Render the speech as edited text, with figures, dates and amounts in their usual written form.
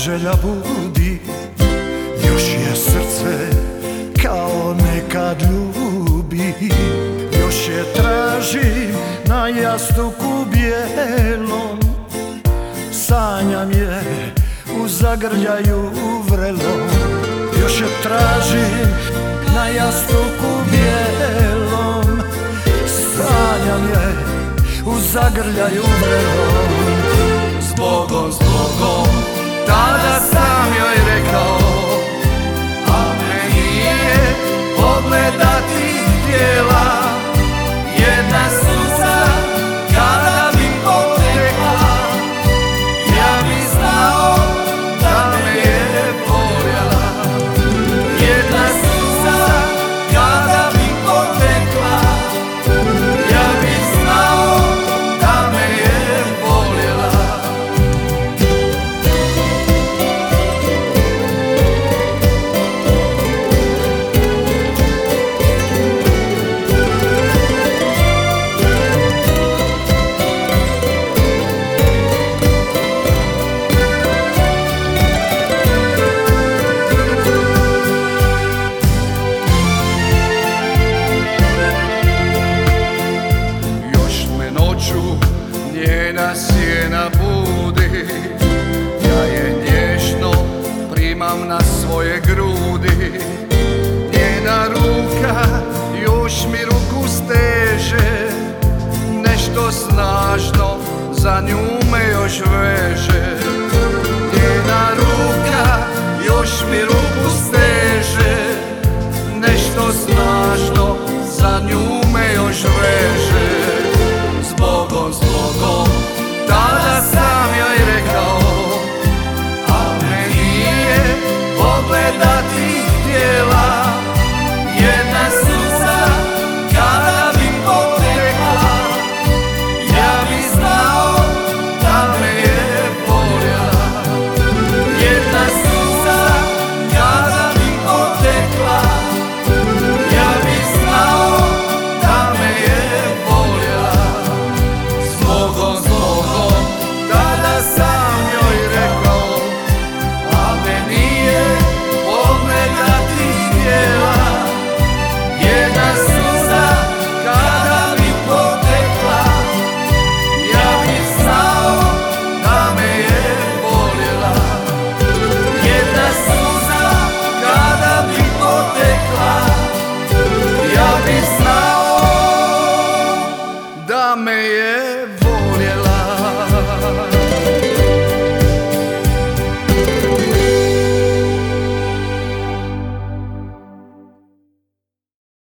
želja budi, još je srce kao nekad ljubi. Još je tražim na jastuku bijelom, sanjam je u zagrljaju vrelom. Još je tražim na jastuku bijelom, sanjam je u zagrljaju vrelom. Zbogom, zbogom, tada sam joj rekao, a me nije pogledati htjela. Jedna suza kada bi potekla, ja bi znao da me je voljela. Jedna suza kada bi potekla, ja bi znao da me je voljela. Njena sjena budi, ja je nježno primam na svoje grudi. Njena ruka još mi ruku steže, nešto snažno za nju me još veže. Njena ruka još mi ruku